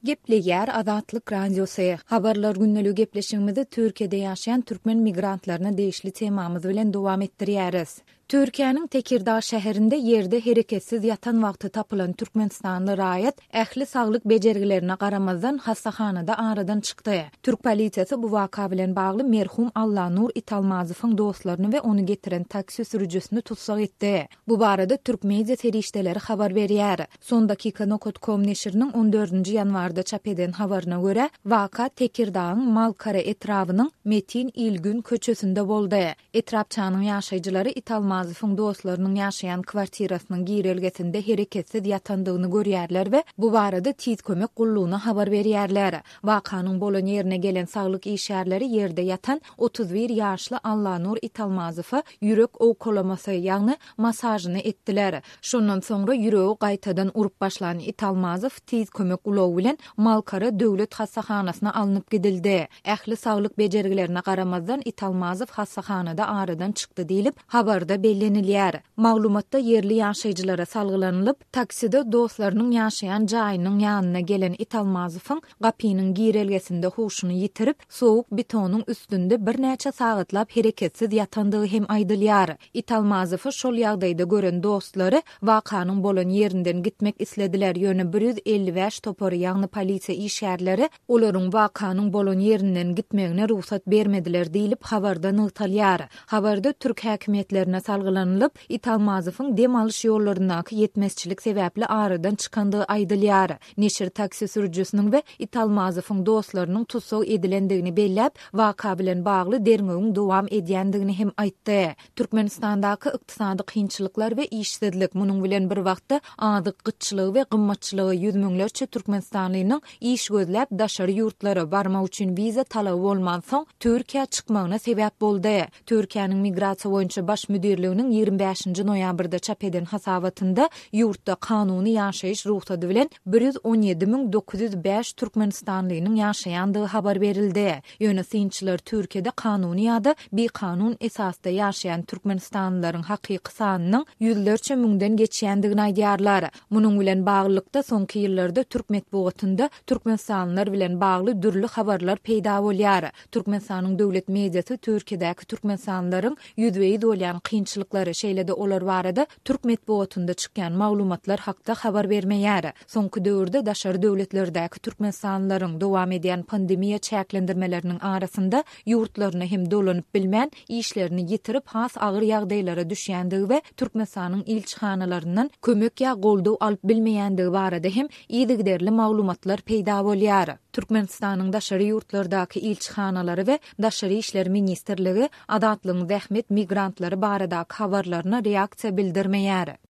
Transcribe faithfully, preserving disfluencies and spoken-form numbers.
Gepleýär Azatlyk radiosu. Habarlar günneligi gepleşigimizi Türkiýede ýaşaýan türkmen migrantlaryna deýişli temamyz bilen dowam etdirýäris. Türkiýanyň Tekirdağ şäherinde ýerde hereketsiz ýatan wagty tapylan Türkmenistanly raýat ähli saglyk bejergilerine garamazdan hastahanada aradan çykdy. Türk polisiýasy bu waka bilen bagly merhum Allanur Italmazowyň dostlaryny we onu getiren taksi sürücüsini tutsak etdi. Bu barada Türk media terişdeleri habar berýär. Son dakika nokta com neşriniň on dördünji ýanwarda çap eden habaryna görä, waka Tekirdağyň Malkara etrawynyň Metin İlgün köçesinde boldy. Etrapçanyň ýaşaýjylary Italmazowyň dostlarynyň ýaşaýan kwartirasynyň girelgesinde hereketsiz ýatandygyny görýärler we bu barada tiz kömek gullugyna habar berýärler. Wakanyň bolan ýerine gelen saglyk işgärleri ýerde ýatan otuz bir ýaşly Allanur Italmazowy ýürek owkolamasy ýagny masasyny etdiler. Şondan soňra ýüregi gaýtadan urup başlanan Italmazow tiz kömek gullugy bilen Malkara döwlet hastahanasyna alınıp gidildi. Ähli saglyk bejergilerine garamazdan Italmazow hastahanada aradan çykdy diýilip habarda bellenilýär. Maglumatda yerli ýaşaýjylara salgylanylyp, takside dostlarynyň ýaşaýan jaýynyň ýanyna gelen Italmazowyň gapynyň girelgesinde huşuny ýitirip, sowuk betonyň üstünde bir näçe sagatlap hereketsiz ýatandygy hem aýdylýar. Italmazowy şol ýagdaýda gören dostlary wakanyň bolan ýerinden gitmek islediler. Ýöne bir yüz elli beş topory ýagny polisiýa işgärleri olaryň wakanyň bolan ýerinden gitmegine ruhsat bermediler diýilip habarda nytalýar. Habarda Türk häkimetlerine salgylanylyp, Italmazowyň dem alyş ýollaryndaky ýetmezçilik sebäpli aradan çykandygy aýdylýar. Neşir taksi sürücüsiniň we Italmazowyň dostlarynyň tutsak edilendigini belläp, waka bilen bagly dermegiň dowam edýändigini hem aýtdy. Türkmenistandaky ykdysady kynçylyklar we işsizlik munyň bilen bir wagtda adyk gytçylygy we gymmatçylygy ýüzmeňlerçe türkmenistanlynyň iş gözläp daşary ýurtlara barmak üçin viza talaby bolman soň Türkiýe çykmagyna sebäp boldy. Türkiýanyň migrasiýa boýunça baş müdirliginiň ýygrimi beşinji noýabrda çap eden hasawatynda ýurtda kanuny ýaşaýyş ruhsady bilen bir yüz on ýedi min dokuz yüz beş türkmenistanlynyň ýaşaýandygy habar berildi. Ýöne synçylar Türkiýede kanuny ýa-da bir kanun esasda ýaşaýan türkmenistanlylaryň hakyky sanynyň ýüzlerçe müňden geçýändigini aýdýarlar. Munyň bilen baglykda soňky ýyllarda Türk medeniýetinde türkmenistanlylar bilen bagly dürli habarlar peýda bolýar. Türkmenistanyň döwlet mediasy Türkiýedäki türkmenistanlylaryň ýüzbeýi bolýan kynçylyklary şeýlede olar barada Türk medeniýetinde çykýan maglumatlar hakda habar bermeýär. Soňky döwürde daşary döwletlerdäki türkmenistanlylaryň dowam edýän pandemiýa çäklendirmeleriniň arasynda ýurtlaryny hem dolanyp bilmän, işlerini ýitirip has agyr ýagdaýlara düşýändigi we Türkmenistanyň ilçihanalarynyň kömek ýa goldaw alyp bilmeýändigi barada hem ýygyderli maglumatlar peýda bolýar. Türkmenistanyň daşary ýurtlardaky ilçihanalary we daşary işler ministrligi Azatlygyň zähmet migrantlary baradaky habarlaryna reaksiýa bildirmeýär.